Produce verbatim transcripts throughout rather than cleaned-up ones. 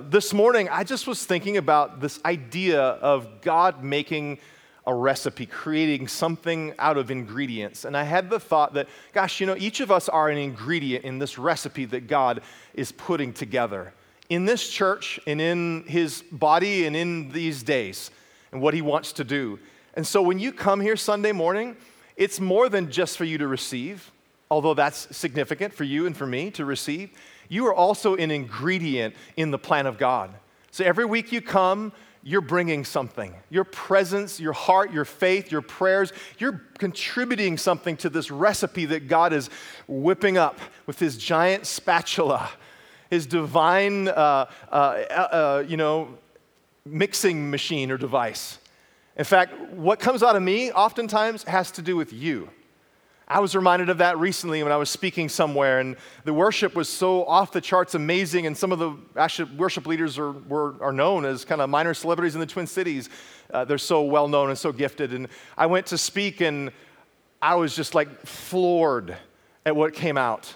this morning, I just was thinking about this idea of God making a recipe, creating something out of ingredients. And I had the thought that, gosh, you know, each of us are an ingredient in this recipe that God is putting together in this church and in his body and in these days and what he wants to do. And so when you come here Sunday morning, it's more than just for you to receive, although that's significant for you and for me to receive. You are also an ingredient in the plan of God. So every week you come, you're bringing something. Your presence, your heart, your faith, your prayers, you're contributing something to this recipe that God is whipping up with his giant spatula, his divine, uh, uh, uh, you know, mixing machine or device. In fact, what comes out of me oftentimes has to do with you. I was reminded of that recently when I was speaking somewhere, and the worship was so off the charts amazing, and some of the actually worship leaders are, were, are known as kind of minor celebrities in the Twin Cities. Uh, they're so well known and so gifted. And I went to speak, and I was just like floored at what came out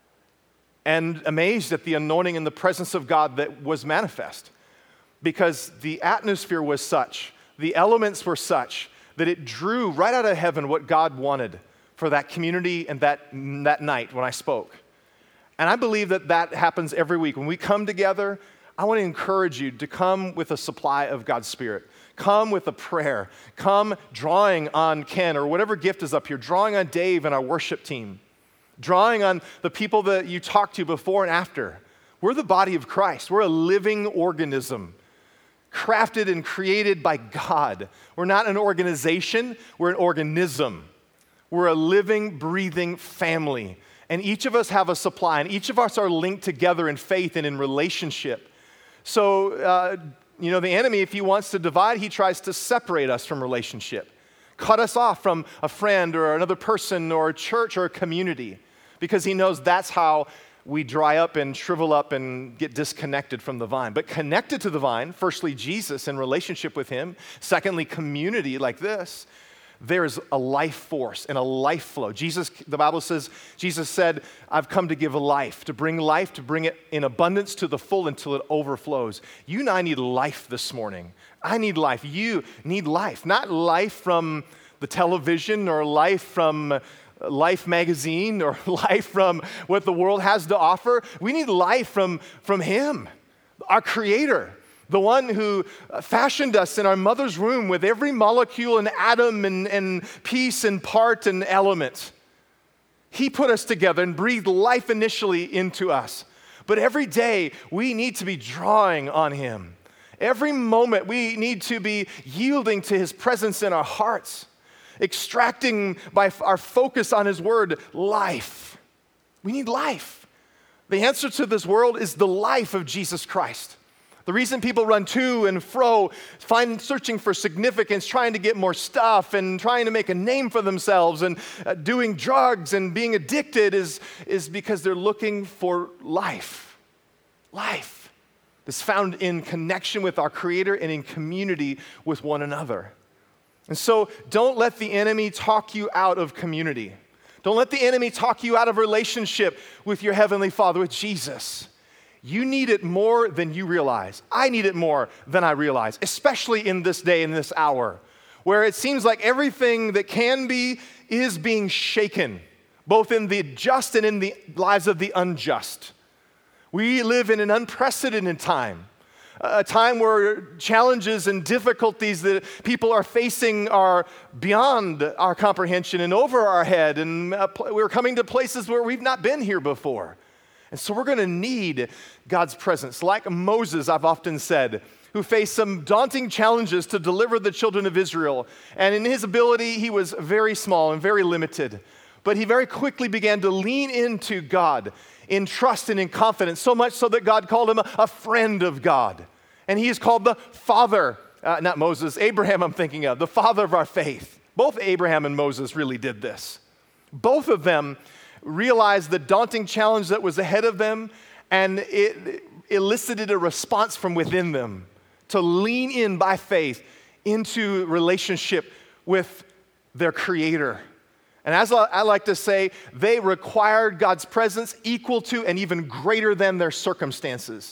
and amazed at the anointing and the presence of God that was manifest, because the atmosphere was such, the elements were such, that it drew right out of heaven what God wanted for that community and that, that night when I spoke. And I believe that that happens every week. When we come together, I want to encourage you to come with a supply of God's Spirit. Come with a prayer. Come drawing on Ken or whatever gift is up here, drawing on Dave and our worship team, drawing on the people that you talked to before and after. We're the body of Christ. We're a living organism, crafted and created by God. We're not an organization, we're an organism. We're a living, breathing family. And each of us have a supply, and each of us are linked together in faith and in relationship. So, uh, you know, the enemy, if he wants to divide, he tries to separate us from relationship, cut us off from a friend or another person or a church or a community, because he knows that's how we dry up and shrivel up and get disconnected from the vine. But connected to the vine, firstly, Jesus in relationship with him, secondly, community like this, there is a life force and a life flow. Jesus, the Bible says, Jesus said, I've come to give life, to bring life, to bring it in abundance to the full until it overflows. You and I need life this morning. I need life. You need life. Not life from the television or life from Life magazine or life from what the world has to offer. We need life from, from him, our Creator. The one who fashioned us in our mother's womb with every molecule and atom and, and piece and part and element. He put us together and breathed life initially into us. But every day, we need to be drawing on him. Every moment, we need to be yielding to his presence in our hearts, extracting by our focus on his word, life. We need life. The answer to this world is the life of Jesus Christ. The reason people run to and fro, find, searching for significance, trying to get more stuff and trying to make a name for themselves and uh, doing drugs and being addicted is, is because they're looking for life. Life is found in connection with our Creator and in community with one another. And so don't let the enemy talk you out of community. Don't let the enemy talk you out of relationship with your Heavenly Father, with Jesus. You need it more than you realize. I need it more than I realize, especially in this day, in this hour, where it seems like everything that can be is being shaken, both in the just and in the lives of the unjust. We live in an unprecedented time, a time where challenges and difficulties that people are facing are beyond our comprehension and over our head, and we're coming to places where we've not been here before. And so we're going to need God's presence. Like Moses, I've often said, who faced some daunting challenges to deliver the children of Israel. And in his ability, he was very small and very limited. But he very quickly began to lean into God in trust and in confidence, so much so that God called him a friend of God. And he is called the father, uh, not Moses, Abraham I'm thinking of, the father of our faith. Both Abraham and Moses really did this. Both of them realized the daunting challenge that was ahead of them, and it elicited a response from within them to lean in by faith into relationship with their Creator. And as I like to say, they required God's presence equal to and even greater than their circumstances.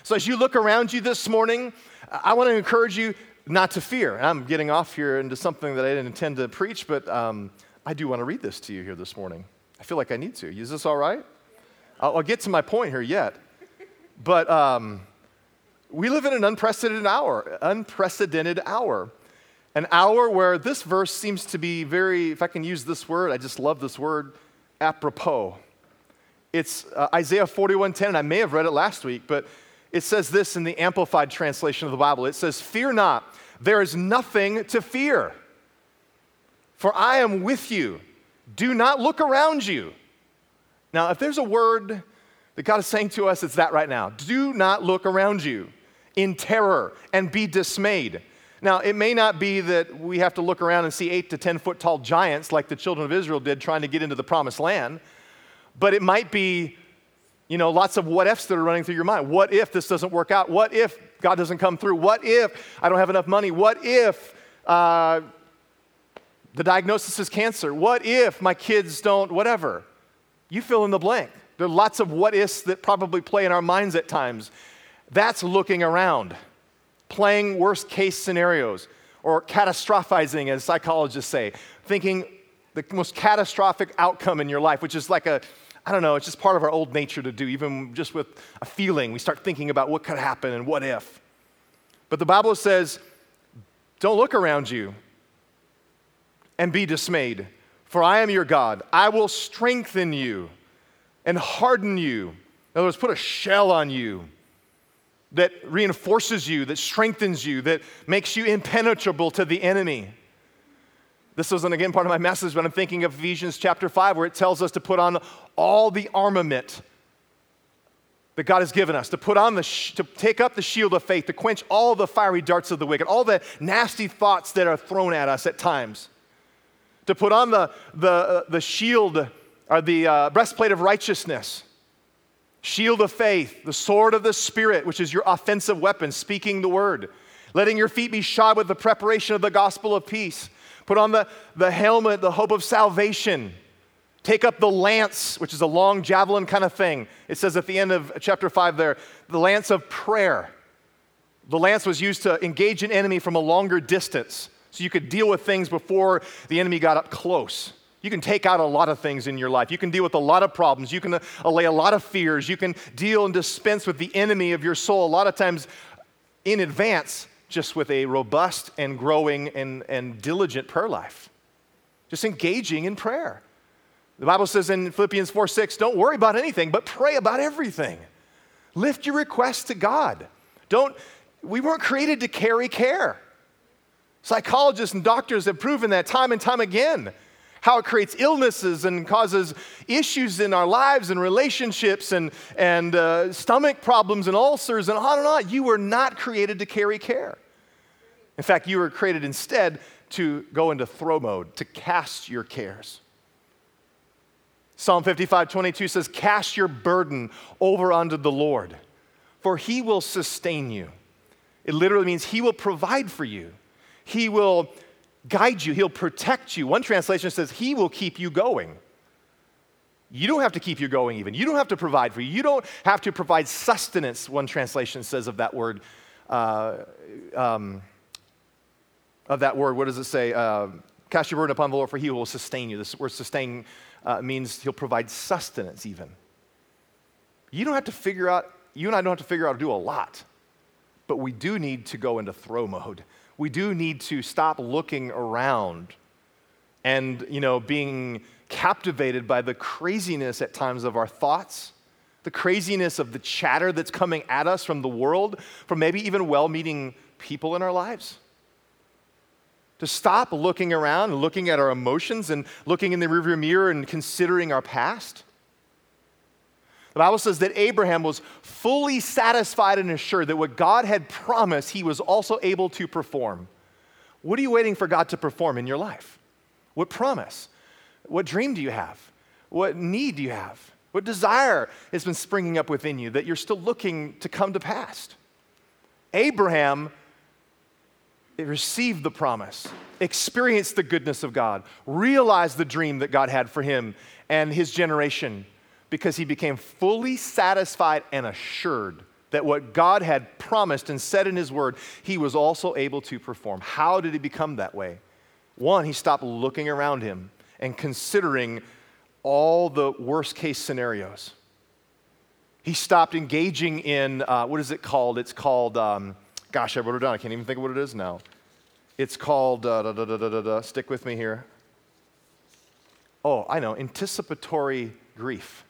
So as you look around you this morning, I want to encourage you not to fear. And I'm getting off here into something that I didn't intend to preach, but um, I do want to read this to you here this morning. I feel like I need to. Is this all right? I'll, I'll get to my point here yet. But um, we live in an unprecedented hour, unprecedented hour. An hour where this verse seems to be very, if I can use this word, I just love this word, apropos. It's uh, Isaiah forty-one ten, and I may have read it last week, but it says this in the Amplified translation of the Bible. It says, "Fear not, there is nothing to fear, for I am with you. Do not look around you." Now, if there's a word that God is saying to us, it's that right now. Do not look around you in terror and be dismayed. Now, it may not be that we have to look around and see eight to ten foot tall giants like the children of Israel did trying to get into the promised land, but it might be, you know, lots of what ifs that are running through your mind. What if this doesn't work out? What if God doesn't come through? What if I don't have enough money? What if uh, the diagnosis is cancer? What if my kids don't, whatever? You fill in the blank. There are lots of what ifs that probably play in our minds at times. That's looking around, playing worst case scenarios, or catastrophizing, as psychologists say, thinking the most catastrophic outcome in your life, which is like a, I don't know, it's just part of our old nature to do, even just with a feeling. We start thinking about what could happen and what if. But the Bible says, don't look around you and be dismayed, for I am your God. I will strengthen you and harden you. In other words, put a shell on you that reinforces you, that strengthens you, that makes you impenetrable to the enemy. This wasn't, again, part of my message, but I'm thinking of Ephesians chapter five, where it tells us to put on all the armament that God has given us, to put on the, sh- to take up the shield of faith, to quench all the fiery darts of the wicked, all the nasty thoughts that are thrown at us at times, to put on the, the, uh, the shield, or the uh, breastplate of righteousness, shield of faith, the sword of the Spirit, which is your offensive weapon, speaking the word, letting your feet be shod with the preparation of the gospel of peace. Put on the, the helmet, the hope of salvation. Take up the lance, which is a long javelin kind of thing. It says at the end of chapter five there, the lance of prayer. The lance was used to engage an enemy from a longer distance, so you could deal with things before the enemy got up close. You can take out a lot of things in your life. You can deal with a lot of problems. You can allay a lot of fears. You can deal and dispense with the enemy of your soul a lot of times in advance, just with a robust and growing and, and diligent prayer life. Just engaging in prayer. The Bible says in Philippians four six, don't worry about anything, but pray about everything. Lift your requests to God. Don't, we weren't created to carry care. Psychologists and doctors have proven that time and time again, how it creates illnesses and causes issues in our lives and relationships and, and uh, stomach problems and ulcers and on and on. You were not created to carry care. In fact, you were created instead to go into throw mode, to cast your cares. Psalm fifty-five twenty-two says, cast your burden over unto the Lord, for he will sustain you. It literally means he will provide for you. He will guide you. He'll protect you. One translation says he will keep you going. You don't have to keep you going even. You don't have to provide for you. You don't have to provide sustenance, one translation says of that word. Uh, um, of that word, what does it say? Uh, cast your burden upon the Lord, for he will sustain you. This word sustain uh, means he'll provide sustenance even. You don't have to figure out, you and I don't have to figure out how to do a lot, but we do need to go into throw mode. We do need to stop looking around and, you know, being captivated by the craziness at times of our thoughts, the craziness of the chatter that's coming at us from the world, from maybe even well-meaning people in our lives. To stop looking around and looking at our emotions and looking in the rearview mirror and considering our past. The Bible says that Abraham was fully satisfied and assured that what God had promised, he was also able to perform. What are you waiting for God to perform in your life? What promise? What dream do you have? What need do you have? What desire has been springing up within you that you're still looking to come to pass? Abraham received the promise, experienced the goodness of God, realized the dream that God had for him and his generation, because he became fully satisfied and assured that what God had promised and said in his word, he was also able to perform. How did he become that way? One, he stopped looking around him and considering all the worst case scenarios. He stopped engaging in, uh, what is it called? It's called, um, gosh, I wrote it down. I can't even think of what it is now. It's called, uh, da, da, da, da, da, da. Stick with me here. Oh, I know, anticipatory grief.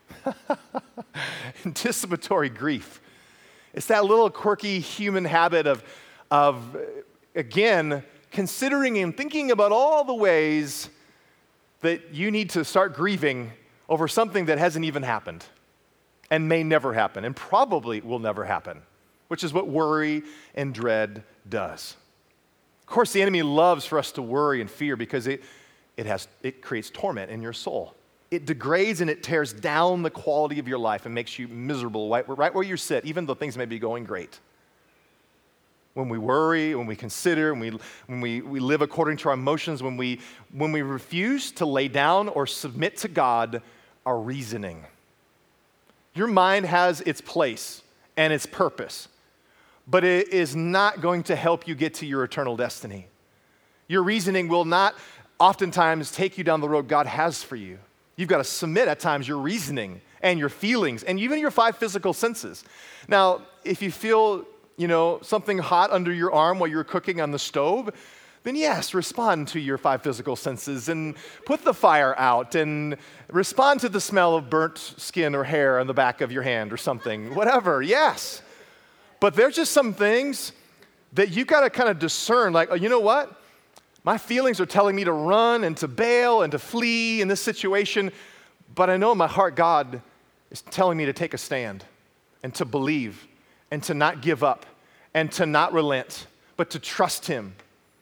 Anticipatory grief. It's that little quirky human habit of, of, again, considering and thinking about all the ways that you need to start grieving over something that hasn't even happened and may never happen and probably will never happen, which is what worry and dread does. Of course, the enemy loves for us to worry and fear because it, it, has, it creates torment in your soul. It degrades and it tears down the quality of your life and makes you miserable right, right where you sit, even though things may be going great. When we worry, when we consider, when we, when we, we live according to our emotions, when we, when we refuse to lay down or submit to God our reasoning. Your mind has its place and its purpose, but it is not going to help you get to your eternal destiny. Your reasoning will not oftentimes take you down the road God has for you. You've got to submit at times your reasoning and your feelings and even your five physical senses. Now, if you feel, you know, something hot under your arm while you're cooking on the stove, then yes, respond to your five physical senses and put the fire out and respond to the smell of burnt skin or hair on the back of your hand or something, whatever, yes. But there's just some things that you got to kind of discern, like, oh, you know what? My feelings are telling me to run and to bail and to flee in this situation, but I know in my heart God is telling me to take a stand and to believe and to not give up and to not relent, but to trust him.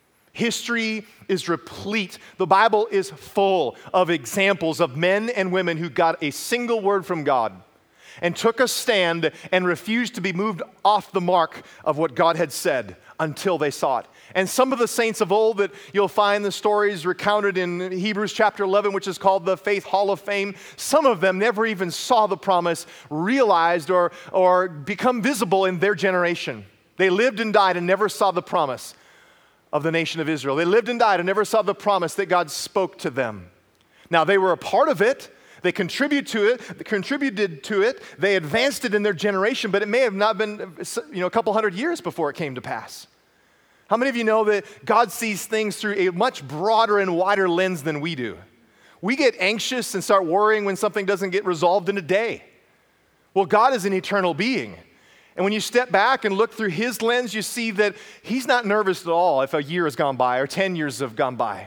History is replete. The Bible is full of examples of men and women who got a single word from God and took a stand and refused to be moved off the mark of what God had said until they saw it. And some of the saints of old that you'll find the stories recounted in Hebrews chapter eleven, which is called the Faith Hall of Fame, some of them never even saw the promise realized or, or become visible in their generation. They lived and died and never saw the promise of the nation of Israel. They lived and died and never saw the promise that God spoke to them. Now, they were a part of it. They contributed to it, they contributed to it, they advanced it in their generation, but it may have not been, you know, a couple hundred years before it came to pass. How many of you know that God sees things through a much broader and wider lens than we do? We get anxious and start worrying when something doesn't get resolved in a day. Well, God is an eternal being. And when you step back and look through his lens, you see that he's not nervous at all if a year has gone by or ten years have gone by.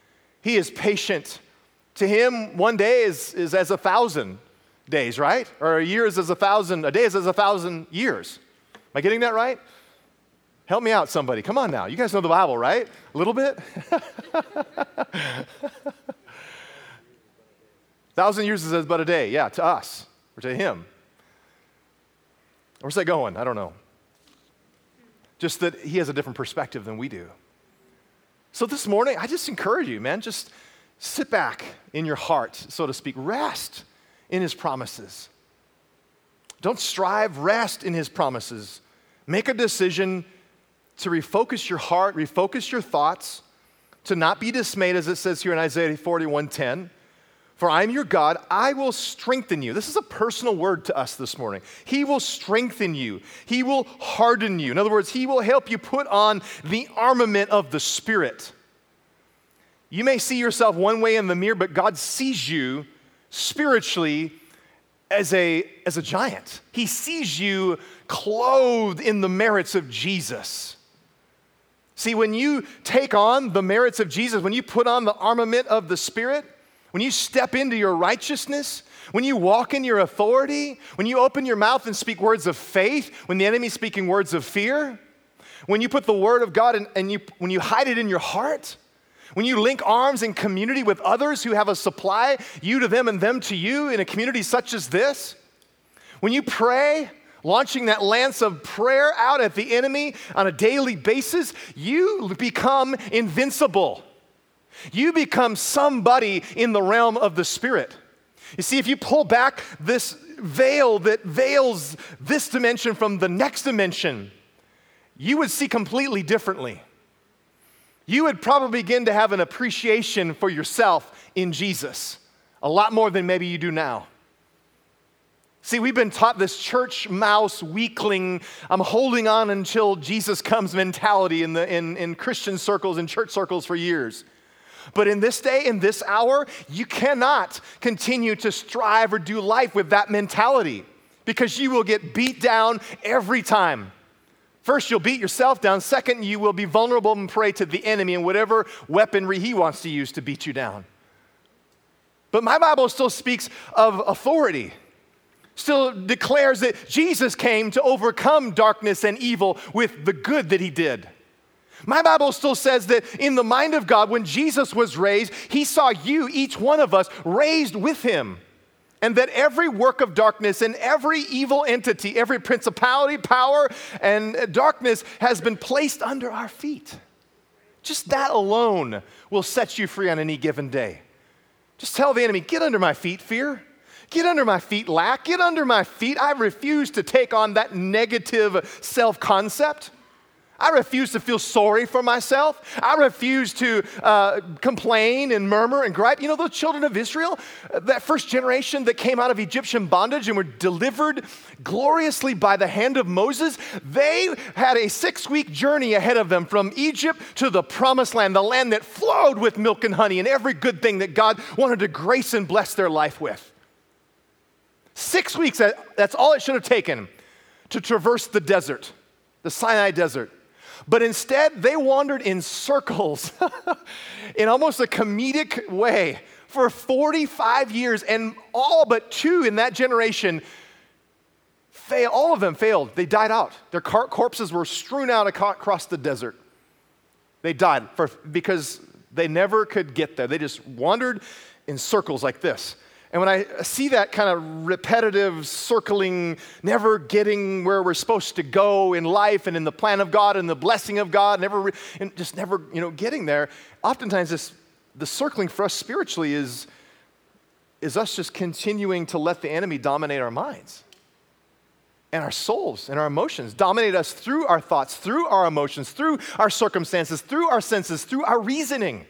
He is patient. To him, one day is, is as a thousand days, right? Or a year is as a thousand, a day is as a thousand years. Am I getting that right? Help me out, somebody. Come on now. You guys know the Bible, right? A little bit? Thousand years is but a day, yeah, to us, or to him. Where's that going? I don't know. Just that he has a different perspective than we do. So this morning, I just encourage you, man, just sit back in your heart, so to speak. Rest in his promises. Don't strive, rest in his promises. Make a decision to refocus your heart, refocus your thoughts, to not be dismayed, as it says here in Isaiah forty-one ten. For I am your God, I will strengthen you. This is a personal word to us this morning. He will strengthen you. He will harden you. In other words, he will help you put on the armament of the Spirit. You may see yourself one way in the mirror, but God sees you spiritually as a, as a giant. He sees you clothed in the merits of Jesus. See, when you take on the merits of Jesus, when you put on the armament of the Spirit, when you step into your righteousness, when you walk in your authority, when you open your mouth and speak words of faith, when the enemy's speaking words of fear, when you put the word of God in, and you, when you hide it in your heart, when you link arms in community with others who have a supply, you to them and them to you in a community such as this, when you pray, launching that lance of prayer out at the enemy on a daily basis, you become invincible. You become somebody in the realm of the Spirit. You see, if you pull back this veil that veils this dimension from the next dimension, you would see completely differently. You would probably begin to have an appreciation for yourself in Jesus, a lot more than maybe you do now. See, we've been taught this church mouse, weakling, I'm holding on until Jesus comes mentality in, the, in, in Christian circles and church circles for years. But in this day, in this hour, you cannot continue to strive or do life with that mentality because you will get beat down every time. First, you'll beat yourself down. Second, you will be vulnerable and prey to the enemy and whatever weaponry he wants to use to beat you down. But my Bible still speaks of authority. Still declares that Jesus came to overcome darkness and evil with the good that he did. My Bible still says that in the mind of God, when Jesus was raised, he saw you, each one of us, raised with him. And that every work of darkness and every evil entity, every principality, power, and darkness has been placed under our feet. Just that alone will set you free on any given day. Just tell the enemy, get under my feet, fear. Get under my feet, lack. Get under my feet. I refuse to take on that negative self-concept. I refuse to feel sorry for myself. I refuse to uh, complain and murmur and gripe. You know, those children of Israel, that first generation that came out of Egyptian bondage and were delivered gloriously by the hand of Moses, they had a six-week journey ahead of them from Egypt to the promised land, the land that flowed with milk and honey and every good thing that God wanted to grace and bless their life with. Six weeks, that's all it should have taken to traverse the desert, the Sinai desert. But instead, they wandered in circles in almost a comedic way for forty-five years, and all but two in that generation, fail, all of them failed. They died out. Their car- corpses were strewn out across the desert. They died for, because they never could get there. They just wandered in circles like this. And when I see that kind of repetitive circling, never getting where we're supposed to go in life and in the plan of God and the blessing of God, never and just never, you know, getting there, oftentimes this the circling for us spiritually is, is us just continuing to let the enemy dominate our minds and our souls and our emotions, dominate us through our thoughts, through our emotions, through our circumstances, through our senses, through our reasoning.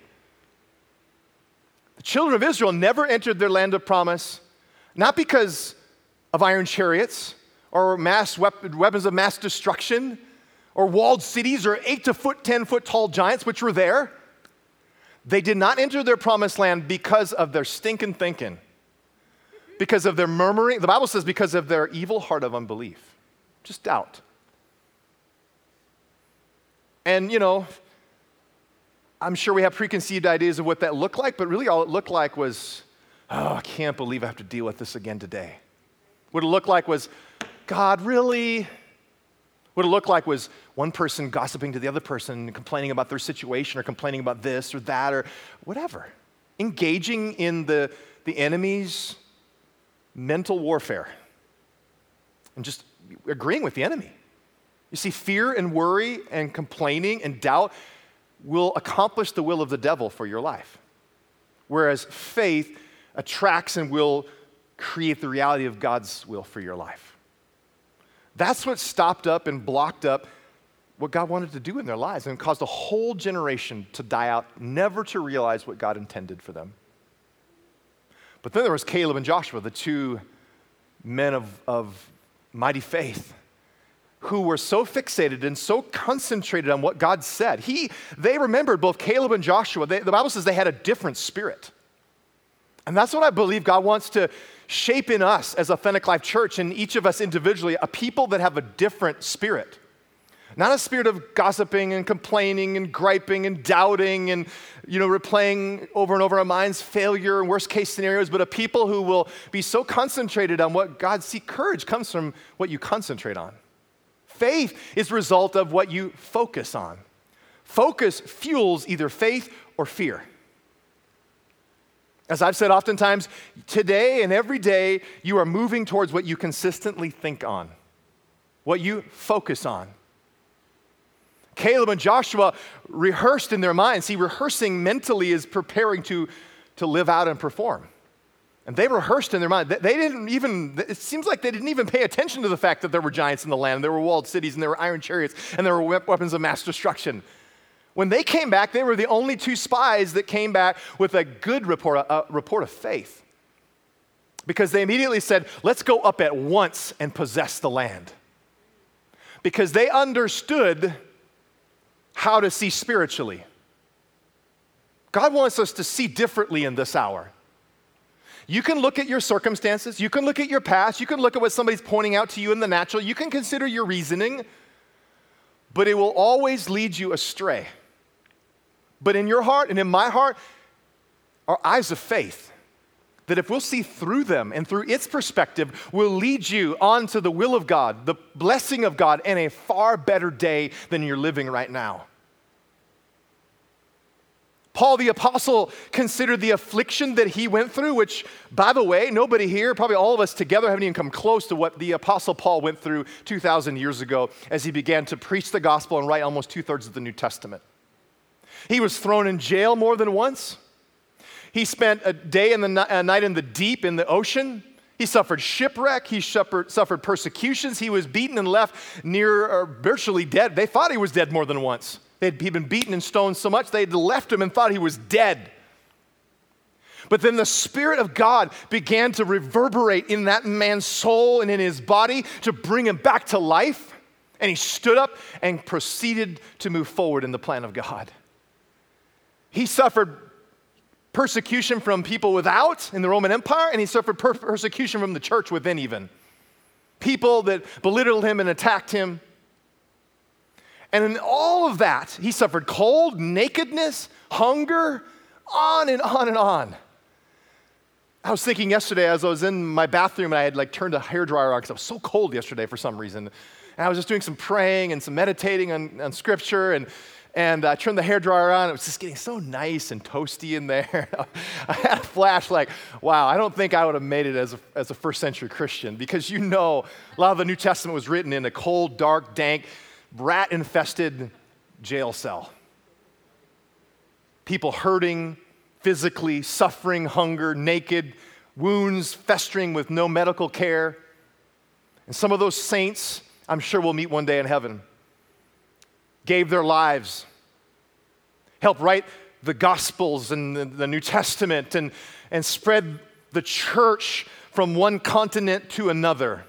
The children of Israel never entered their land of promise, not because of iron chariots or mass wep- weapons of mass destruction or walled cities or eight to foot, ten foot tall giants, which were there. They did not enter their promised land because of their stinking thinking, because of their murmuring. The Bible says because of their evil heart of unbelief, just doubt. And, you know, I'm sure we have preconceived ideas of what that looked like, but really all it looked like was, oh, I can't believe I have to deal with this again today. What it looked like was, God, really? What it looked like was one person gossiping to the other person, complaining about their situation or complaining about this or that or whatever. Engaging in the, the enemy's mental warfare and just agreeing with the enemy. You see, fear and worry and complaining and doubt will accomplish the will of the devil for your life. Whereas faith attracts and will create the reality of God's will for your life. That's what stopped up and blocked up what God wanted to do in their lives and caused a whole generation to die out, never to realize what God intended for them. But then there was Caleb and Joshua, the two men of, of mighty faith, who were so fixated and so concentrated on what God said. He, they remembered, both Caleb and Joshua, they, the Bible says they had a different spirit. And that's what I believe God wants to shape in us as Authentic Life Church and each of us individually, a people that have a different spirit. Not a spirit of gossiping and complaining and griping and doubting and, you know, replaying over and over in our minds failure and worst case scenarios, but a people who will be so concentrated on what God sees. Courage comes from what you concentrate on. Faith is a result of what you focus on. Focus fuels either faith or fear. As I've said oftentimes, today and every day, you are moving towards what you consistently think on, what you focus on. Caleb and Joshua rehearsed in their minds. See, rehearsing mentally is preparing to, to live out and perform. And they rehearsed in their mind. They didn't even, it seems like they didn't even pay attention to the fact that there were giants in the land, and there were walled cities, and there were iron chariots, and there were weapons of mass destruction. When they came back, they were the only two spies that came back with a good report, a report of faith. Because they immediately said, let's go up at once and possess the land. Because they understood how to see spiritually. God wants us to see differently in this hour. You can look at your circumstances, you can look at your past, you can look at what somebody's pointing out to you in the natural, you can consider your reasoning, but it will always lead you astray. But in your heart and in my heart are eyes of faith, that if we'll see through them and through its perspective, will lead you onto the will of God, the blessing of God, and a far better day than you're living right now. Paul the apostle considered the affliction that he went through, which, by the way, nobody here, probably all of us together, haven't even come close to what the apostle Paul went through two thousand years ago as he began to preach the gospel and write almost two-thirds of the New Testament. He was thrown in jail more than once. He spent a day and a night in the deep, in the ocean. He suffered shipwreck. He suffered, suffered persecutions. He was beaten and left near or virtually dead. They thought he was dead more than once. They'd, he'd been beaten and stoned so much, they'd left him and thought he was dead. But then the Spirit of God began to reverberate in that man's soul and in his body to bring him back to life. And he stood up and proceeded to move forward in the plan of God. He suffered persecution from people without in the Roman Empire, and he suffered per- persecution from the church within even. People that belittled him and attacked him. And in all of that, he suffered cold, nakedness, hunger, on and on and on. I was thinking yesterday as I was in my bathroom and I had like turned a hairdryer on because I was so cold yesterday for some reason. And I was just doing some praying and some meditating on, on scripture and And I turned the hairdryer on. It was just getting so nice and toasty in there. I had a flash like, wow, I don't think I would have made it as a, as a first century Christian, because you know a lot of the New Testament was written in a cold, dark, dank, rat-infested jail cell. People hurting physically, suffering hunger, naked, wounds festering with no medical care. And some of those saints, I'm sure we'll meet one day in heaven, gave their lives, helped write the Gospels and the, the New Testament and, and spread the church from one continent to another.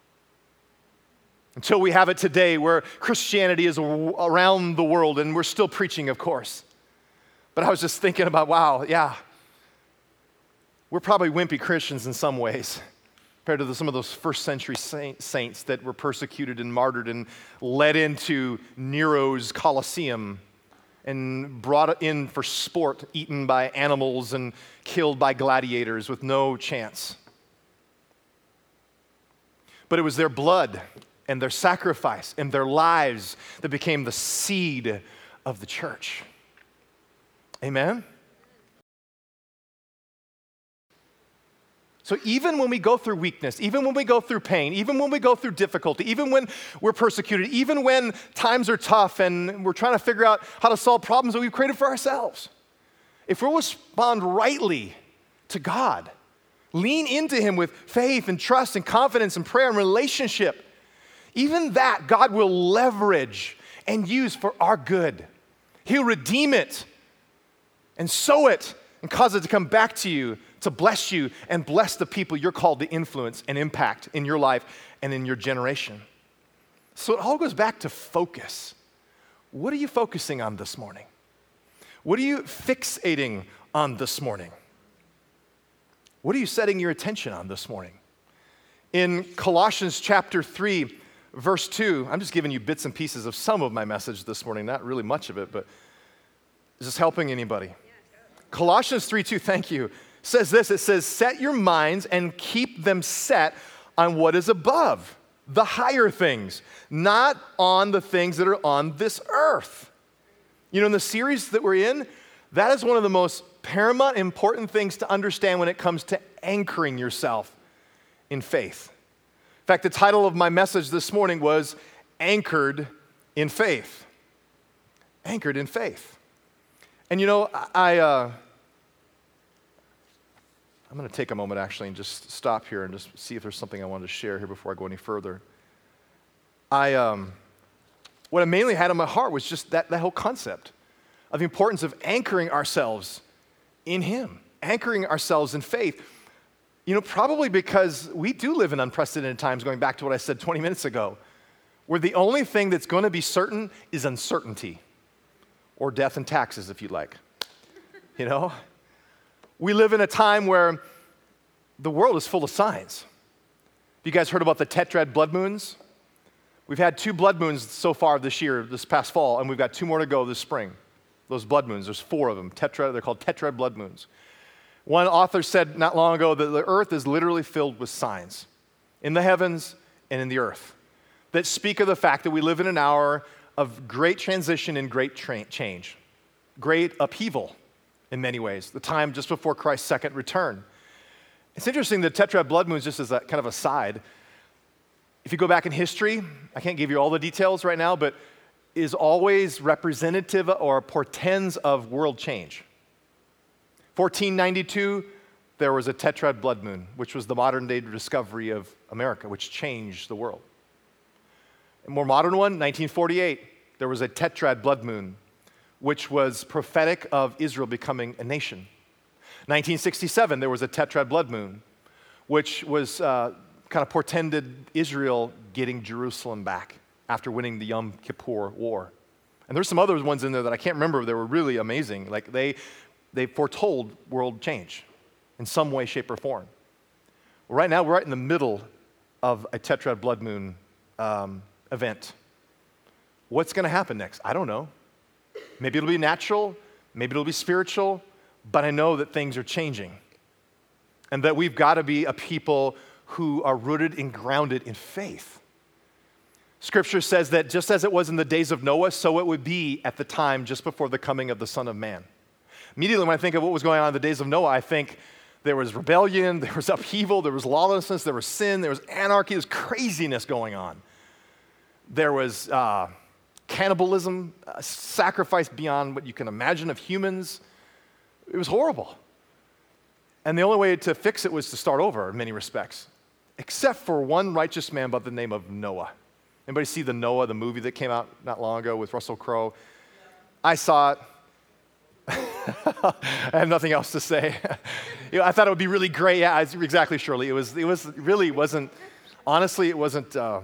Until we have it today where Christianity is around the world, and we're still preaching, of course. But I was just thinking about, wow, yeah, we're probably wimpy Christians in some ways compared to the, some of those first century saints that were persecuted and martyred and led into Nero's Colosseum and brought in for sport, eaten by animals and killed by gladiators with no chance. But it was their blood and their sacrifice and their lives that became the seed of the church. Amen? So even when we go through weakness, even when we go through pain, even when we go through difficulty, even when we're persecuted, even when times are tough and we're trying to figure out how to solve problems that we've created for ourselves, if we'll respond rightly to God, lean into Him with faith and trust and confidence and prayer and relationship, even that God will leverage and use for our good. He'll redeem it and sow it and cause it to come back to you to bless you and bless the people you're called to influence and impact in your life and in your generation. So it all goes back to focus. What are you focusing on this morning? What are you fixating on this morning? What are you setting your attention on this morning? In Colossians chapter three, verse two, I'm just giving you bits and pieces of some of my message this morning, not really much of it, but is this helping anybody? Colossians three two, thank you, says this. It says, set your minds and keep them set on what is above, the higher things, not on the things that are on this earth. You know, in the series that we're in, that is one of the most paramount, important things to understand when it comes to anchoring yourself in faith. In fact, the title of my message this morning was Anchored in Faith. Anchored in Faith. And you know, I... Uh, I'm going to take a moment actually and just stop here and just see if there's something I wanted to share here before I go any further. I, um, what I mainly had in my heart was just that, that whole concept of the importance of anchoring ourselves in Him, anchoring ourselves in faith. You know, probably because we do live in unprecedented times, going back to what I said twenty minutes ago, where the only thing that's going to be certain is uncertainty, or death and taxes, if you like. You know? We live in a time where the world is full of signs. Have you guys heard about the tetrad blood moons? We've had two blood moons so far this year, this past fall, and we've got two more to go this spring. Those blood moons, there's four of them. Tetra, they're called tetrad blood moons. One author said not long ago that the earth is literally filled with signs in the heavens and in the earth that speak of the fact that we live in an hour of great transition and great tra- change, great upheaval in many ways, the time just before Christ's second return. It's interesting that tetrad blood moons, just as a kind of a side, if you go back in history, I can't give you all the details right now, but is always representative or portends of world change. fourteen ninety-two, there was a tetrad blood moon, which was the modern day discovery of America, which changed the world. A more modern one, nineteen forty-eight, there was a tetrad blood moon, which was prophetic of Israel becoming a nation. nineteen sixty-seven, there was a tetrad blood moon, which was uh, kind of portended Israel getting Jerusalem back after winning the Yom Kippur War. And there's some other ones in there that I can't remember that were really amazing. Like they, they foretold world change in some way, shape, or form. Well, right now, we're right in the middle of a tetrad blood moon um, event. What's going to happen next? I don't know. Maybe it'll be natural, maybe it'll be spiritual, but I know that things are changing. And that we've got to be a people who are rooted and grounded in faith. Scripture says that just as it was in the days of Noah, so it would be at the time just before the coming of the Son of Man. Immediately when I think of what was going on in the days of Noah, I think there was rebellion, there was upheaval, there was lawlessness, there was sin, there was anarchy, there was craziness going on. There was uh, cannibalism, uh, sacrifice beyond what you can imagine of humans. It was horrible. And the only way to fix it was to start over in many respects, except for one righteous man by the name of Noah. Anybody see the Noah, the movie that came out not long ago with Russell Crowe? I saw it. I have nothing else to say. You know, I thought it would be really great. Yeah, exactly, Shirley. It was. It was it really wasn't. Honestly, it wasn't. Uh,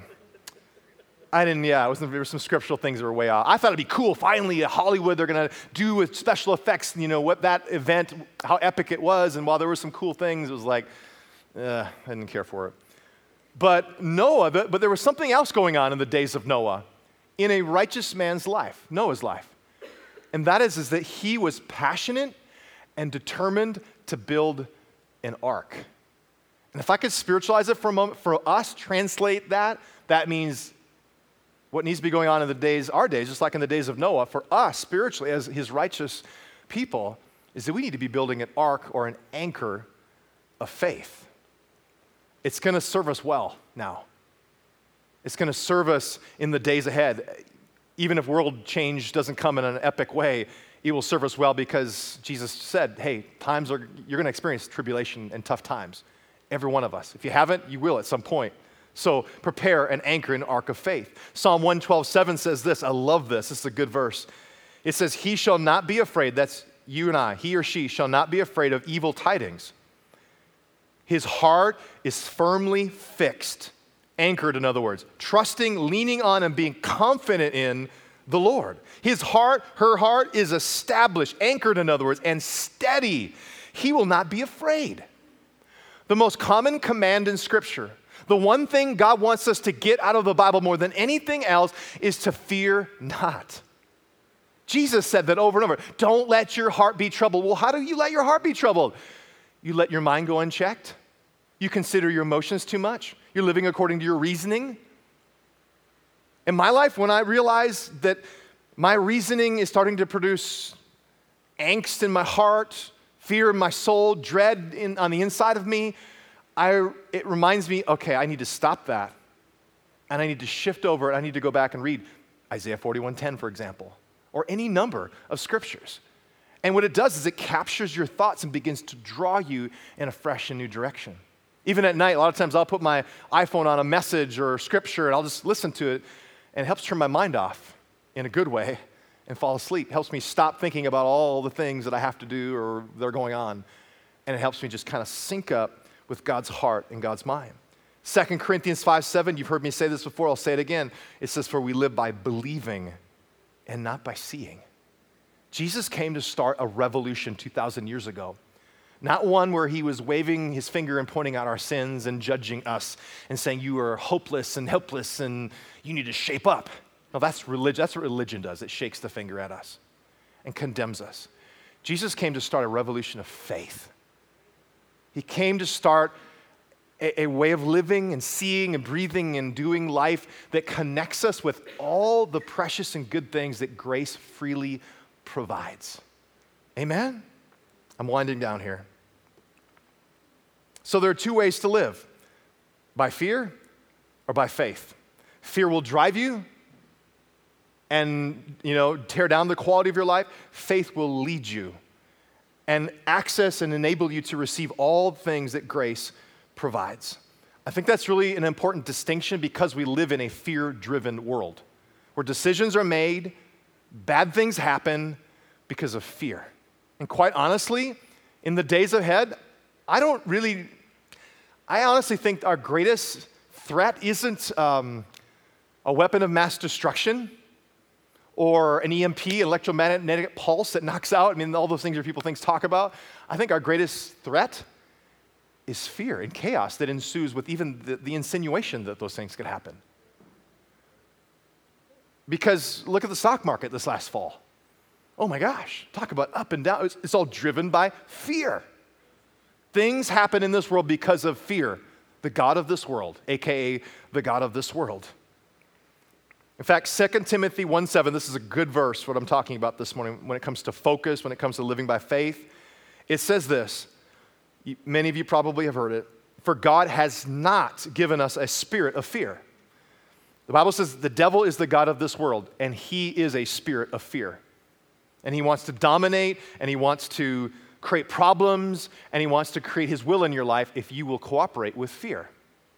I didn't. Yeah, it wasn't. There were some scriptural things that were way off. I thought it'd be cool. Finally, at Hollywood, they're gonna do with special effects. You know what that event, how epic it was. And while there were some cool things, it was like, uh, I didn't care for it. But Noah. But, but there was something else going on in the days of Noah, in a righteous man's life, Noah's life. And that is, is that he was passionate and determined to build an ark. And if I could spiritualize it for a moment, for us, translate that, that means what needs to be going on in the days, our days, just like in the days of Noah, for us spiritually as his righteous people, is that we need to be building an ark or an anchor of faith. It's going to serve us well now. It's going to serve us in the days ahead. Even if world change doesn't come in an epic way, it will serve us well because Jesus said, hey, times are, you're going to experience tribulation and tough times. Every one of us. If you haven't, you will at some point. So prepare an anchor, an ark of faith. Psalm one twelve, seven says this. I love this. This is a good verse. It says, he shall not be afraid. That's you and I. He or she shall not be afraid of evil tidings. His heart is firmly fixed. Anchored, in other words, trusting, leaning on, and being confident in the Lord. His heart, her heart is established, anchored, in other words, and steady. He will not be afraid. The most common command in Scripture, the one thing God wants us to get out of the Bible more than anything else, is to fear not. Jesus said that over and over. Don't let your heart be troubled. Well, how do you let your heart be troubled? You let your mind go unchecked. You consider your emotions too much. You're living according to your reasoning. In my life, when I realized that my reasoning is starting to produce angst in my heart, fear in my soul, dread in, on the inside of me, I, it reminds me, okay, I need to stop that. And I need to shift over, and I need to go back and read Isaiah forty-one ten, for example, or any number of scriptures. And what it does is it captures your thoughts and begins to draw you in a fresh and new direction. Even at night, a lot of times I'll put my iPhone on a message or scripture and I'll just listen to it, and it helps turn my mind off in a good way and fall asleep. It helps me stop thinking about all the things that I have to do or that are going on. And it helps me just kind of sync up with God's heart and God's mind. Second Corinthians five seven, you've heard me say this before, I'll say it again. It says, for we live by believing and not by seeing. Jesus came to start a revolution two thousand years ago. Not one where he was waving his finger and pointing out our sins and judging us and saying you are hopeless and helpless and you need to shape up. No, that's religion. That's what religion does. It shakes the finger at us and condemns us. Jesus came to start a revolution of faith. He came to start a, a way of living and seeing and breathing and doing life that connects us with all the precious and good things that grace freely provides. Amen? I'm winding down here. So there are two ways to live, by fear or by faith. Fear will drive you and, you know, tear down the quality of your life. Faith will lead you and access and enable you to receive all things that grace provides. I think that's really an important distinction because we live in a fear-driven world where decisions are made, bad things happen because of fear. And quite honestly, in the days ahead, I don't really, I honestly think our greatest threat isn't um, a weapon of mass destruction or an E M P, electromagnetic pulse that knocks out. I mean, all those things that people think talk about. I think our greatest threat is fear and chaos that ensues with even the, the insinuation that those things could happen. Because look at the stock market this last fall. Oh my gosh, talk about up and down. It's, it's all driven by fear. Things happen in this world because of fear, the God of this world, A K A the God of this world. In fact, Second Timothy one seven, this is a good verse, what I'm talking about this morning, when it comes to focus, when it comes to living by faith. It says this, many of you probably have heard it, for God has not given us a spirit of fear. The Bible says the devil is the God of this world, and he is a spirit of fear. And he wants to dominate, and he wants to create problems, and he wants to create his will in your life if you will cooperate with fear.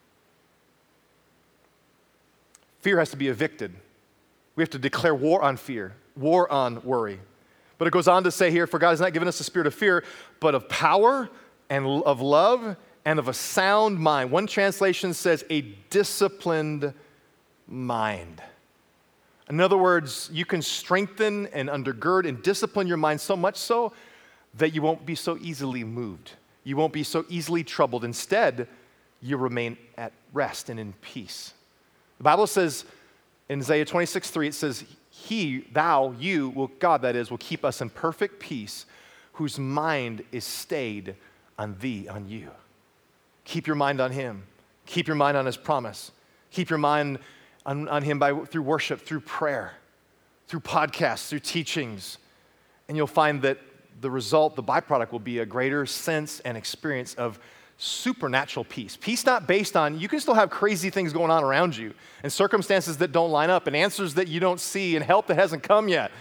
Fear has to be evicted. We have to declare war on fear, war on worry. But it goes on to say here, for God has not given us a spirit of fear, but of power and of love and of a sound mind. One translation says a disciplined mind. In other words, you can strengthen and undergird and discipline your mind so much so that you won't be so easily moved. You won't be so easily troubled. Instead, you remain at rest and in peace. The Bible says in Isaiah twenty-six three, it says, He, thou, you, will, God that is, will keep us in perfect peace, whose mind is stayed on thee, on you. Keep your mind on him. Keep your mind on his promise. Keep your mind on, on him by, through worship, through prayer, through podcasts, through teachings. And you'll find that the result, the byproduct, will be a greater sense and experience of supernatural peace. Peace not based on, you can still have crazy things going on around you and circumstances that don't line up and answers that you don't see and help that hasn't come yet.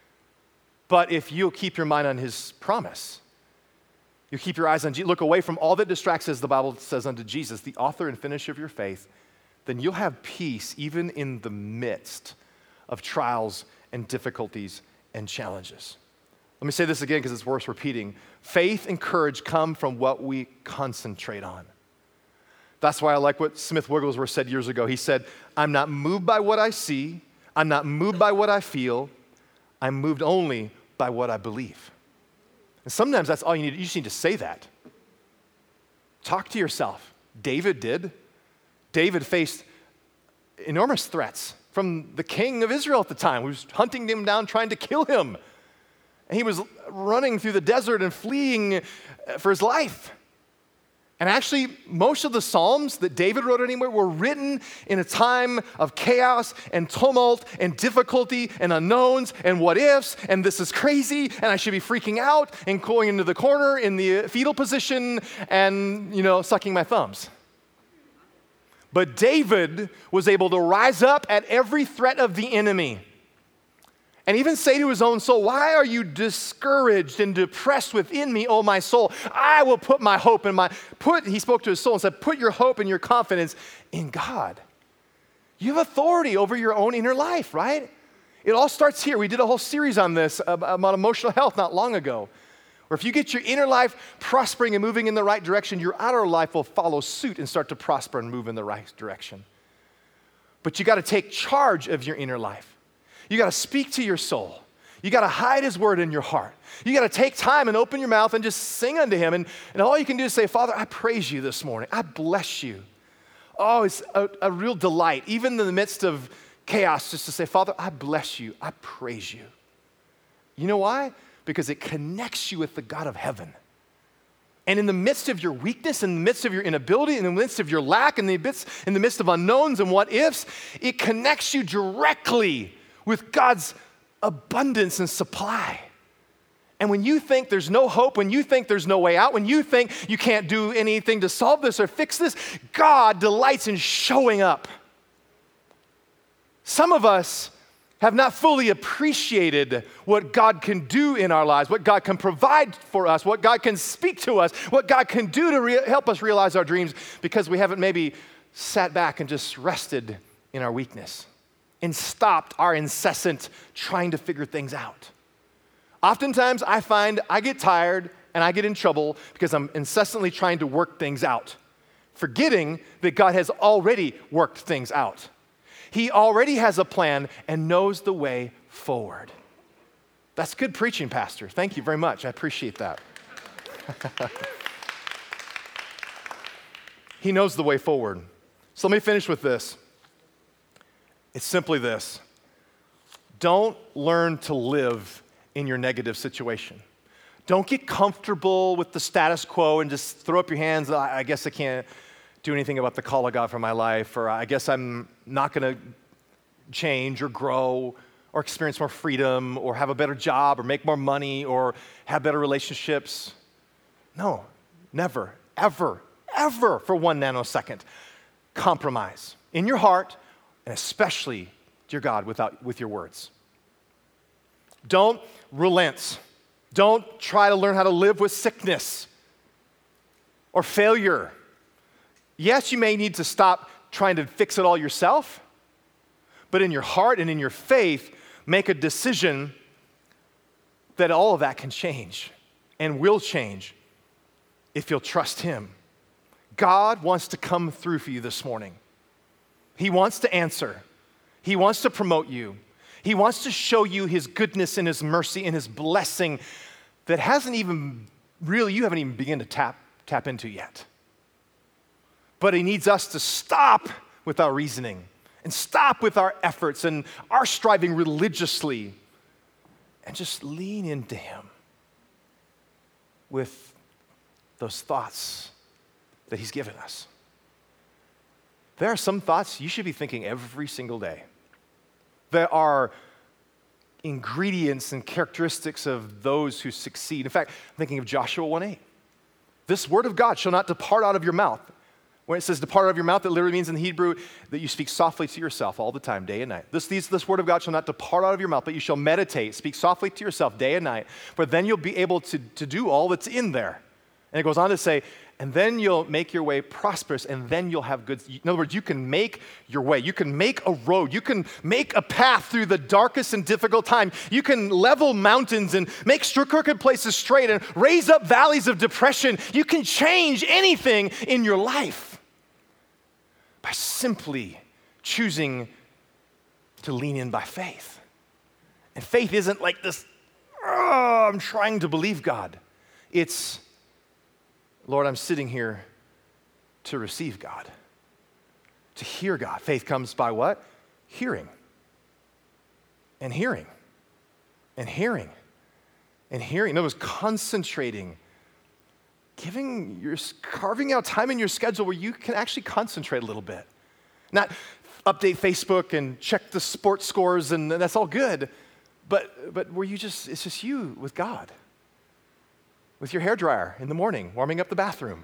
But if you'll keep your mind on his promise, you keep your eyes on Jesus, look away from all that distracts, as the Bible says, unto Jesus, the author and finisher of your faith, then you'll have peace even in the midst of trials and difficulties and challenges. Let me say this again because it's worth repeating. Faith and courage come from what we concentrate on. That's why I like what Smith Wigglesworth said years ago. He said, I'm not moved by what I see. I'm not moved by what I feel. I'm moved only by what I believe. And sometimes that's all you need. You just need to say that. Talk to yourself. David did. David faced enormous threats from the king of Israel at the time, who was hunting him down, trying to kill him. And he was running through the desert and fleeing for his life. And actually, most of the Psalms that David wrote anywhere were written in a time of chaos and tumult and difficulty and unknowns and what ifs, and this is crazy, and I should be freaking out and going into the corner in the fetal position and, you know, sucking my thumbs. But David was able to rise up at every threat of the enemy And even say to his own soul, why are you discouraged and depressed within me, O my soul? I will put my hope in my, put, he spoke to his soul and said, put your hope and your confidence in God. You have authority over your own inner life, right? It all starts here. We did a whole series on this about emotional health not long ago. Where if you get your inner life prospering and moving in the right direction, your outer life will follow suit and start to prosper and move in the right direction. But you got to take charge of your inner life. You got to speak to your soul. You got to hide his word in your heart. You got to take time and open your mouth and just sing unto him. And, and all you can do is say, Father, I praise you this morning. I bless you. Oh, it's a, a real delight, even in the midst of chaos, just to say, Father, I bless you. I praise you. You know why? Because it connects you with the God of heaven. And in the midst of your weakness, in the midst of your inability, in the midst of your lack, in the midst, in the midst of unknowns and what ifs, it connects you directly with God's abundance and supply. And when you think there's no hope, when you think there's no way out, when you think you can't do anything to solve this or fix this, God delights in showing up. Some of us have not fully appreciated what God can do in our lives, what God can provide for us, what God can speak to us, what God can do to re- help us realize our dreams, because we haven't maybe sat back and just rested in our weakness and stopped our incessant trying to figure things out. Oftentimes, I find I get tired and I get in trouble because I'm incessantly trying to work things out, forgetting that God has already worked things out. He already has a plan and knows the way forward. That's good preaching, Pastor. Thank you very much. I appreciate that. He knows the way forward. So let me finish with this. It's simply this. Don't learn to live in your negative situation. Don't get comfortable with the status quo and just throw up your hands. I guess I can't do anything about the call of God for my life, or I guess I'm not going to change or grow or experience more freedom or have a better job or make more money or have better relationships. No, never, ever, ever for one nanosecond compromise in your heart, and especially, dear God, without, with your words. Don't relent. Don't try to learn how to live with sickness or failure. Yes, you may need to stop trying to fix it all yourself, but in your heart and in your faith, make a decision that all of that can change and will change if you'll trust him. God wants to come through for you this morning. He wants to answer. He wants to promote you. He wants to show you his goodness and his mercy and his blessing that hasn't even really, you haven't even begun to tap, tap into yet. But he needs us to stop with our reasoning and stop with our efforts and our striving religiously and just lean into him with those thoughts that he's given us. There are some thoughts you should be thinking every single day. There are ingredients and characteristics of those who succeed. In fact, I'm thinking of Joshua one eight. This word of God shall not depart out of your mouth. When it says depart out of your mouth, it literally means in the Hebrew that you speak softly to yourself all the time, day and night. This, these, this word of God shall not depart out of your mouth, but you shall meditate, speak softly to yourself day and night, for then you'll be able to, to do all that's in there. And it goes on to say, and then you'll make your way prosperous, and then you'll have good. In other words, you can make your way. You can make a road. You can make a path through the darkest and difficult time. You can level mountains and make crooked places straight and raise up valleys of depression. You can change anything in your life by simply choosing to lean in by faith. And faith isn't like this, oh, I'm trying to believe God. It's, Lord, I'm sitting here to receive God, to hear God. Faith comes by what? Hearing. And hearing. And hearing. And hearing. In other words, concentrating. Giving your, carving out time in your schedule where you can actually concentrate a little bit. Not update Facebook and check the sports scores and that's all good. But, but where you just, it's just you with God. With your hairdryer in the morning, warming up the bathroom.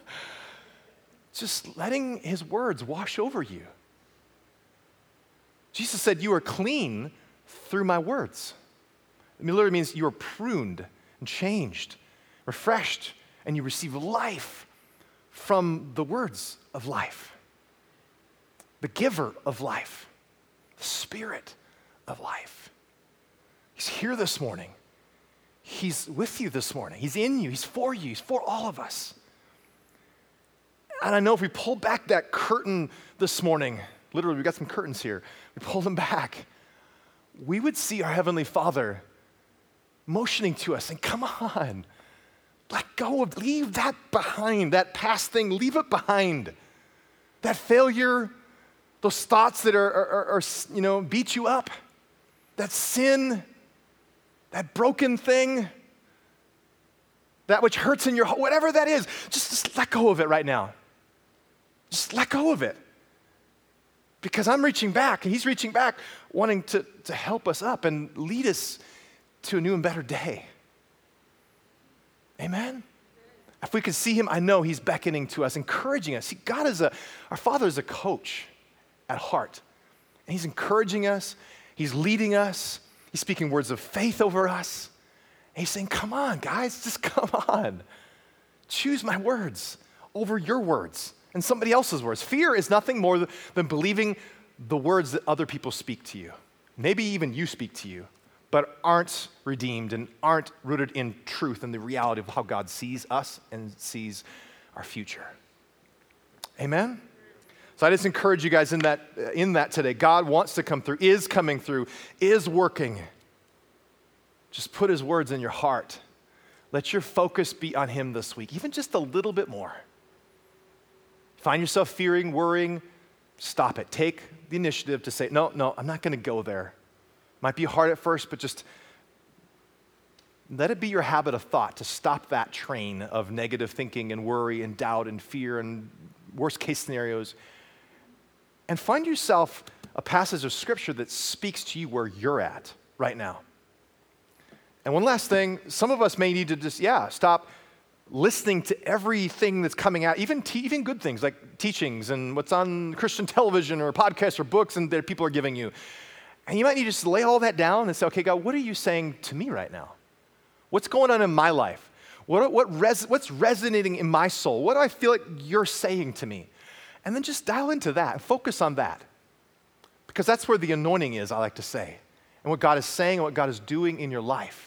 Just letting his words wash over you. Jesus said, you are clean through my words. It literally means you are pruned and changed, refreshed, and you receive life from the words of life. The giver of life, the Spirit of life. He's here this morning. He's with you this morning. He's in you. He's for you. He's for all of us. And I know if we pull back that curtain this morning, literally, we've got some curtains here. We pull them back. We would see our Heavenly Father motioning to us and come on, let go of, leave that behind, that past thing, leave it behind. That failure, those thoughts that are, are, are, you know, beat you up, that sin, that broken thing, that which hurts in your heart, whatever that is, just, just let go of it right now. Just let go of it. Because I'm reaching back, and he's reaching back, wanting to, to help us up and lead us to a new and better day. Amen? If we could see him, I know he's beckoning to us, encouraging us. See, God is a, our Father is a coach at heart. And he's encouraging us. He's leading us. He's speaking words of faith over us. And he's saying, come on, guys, just come on. Choose my words over your words and somebody else's words. Fear is nothing more than believing the words that other people speak to you. Maybe even you speak to you, but aren't redeemed and aren't rooted in truth and the reality of how God sees us and sees our future. Amen? So I just encourage you guys in that, in that today. God wants to come through, is coming through, is working. Just put his words in your heart. Let your focus be on him this week, even just a little bit more. Find yourself fearing, worrying, stop it. Take the initiative to say, no, no, I'm not going to go there. Might be hard at first, but just let it be your habit of thought to stop that train of negative thinking and worry and doubt and fear and worst case scenarios. And find yourself a passage of scripture that speaks to you where you're at right now. And one last thing, some of us may need to just, yeah, stop listening to everything that's coming out, even te- even good things like teachings and what's on Christian television or podcasts or books and that people are giving you. And you might need to just lay all that down and say, okay, God, what are you saying to me right now? What's going on in my life? What, what res- what's resonating in my soul? What do I feel like you're saying to me? And then just dial into that and focus on that. Because that's where the anointing is, I like to say, and what God is saying and what God is doing in your life.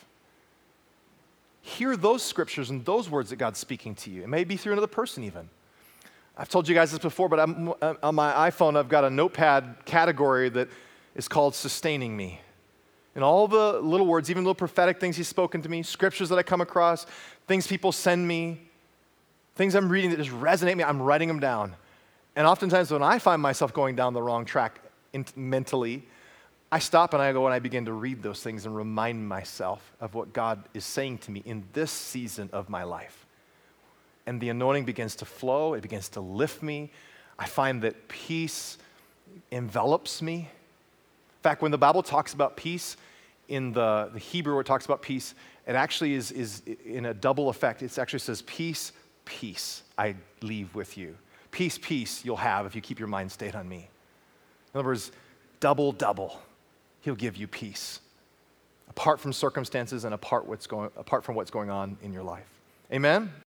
Hear those scriptures and those words that God's speaking to you. It may be through another person even. I've told you guys this before, but I'm, on my iPhone, I've got a notepad category that is called Sustaining Me. And all the little words, even little prophetic things he's spoken to me, scriptures that I come across, things people send me, things I'm reading that just resonate with me, I'm writing them down. And oftentimes when I find myself going down the wrong track in- mentally, I stop and I go and I begin to read those things and remind myself of what God is saying to me in this season of my life. And the anointing begins to flow, it begins to lift me. I find that peace envelops me. In fact, when the Bible talks about peace, in the, the Hebrew where it talks about peace, it actually is, is in a double effect. It actually says, peace, peace, I leave with you. Peace, peace you'll have if you keep your mind stayed on me. In other words, double, double. He'll give you peace, apart from circumstances and apart, what's going, apart from what's going on in your life. Amen?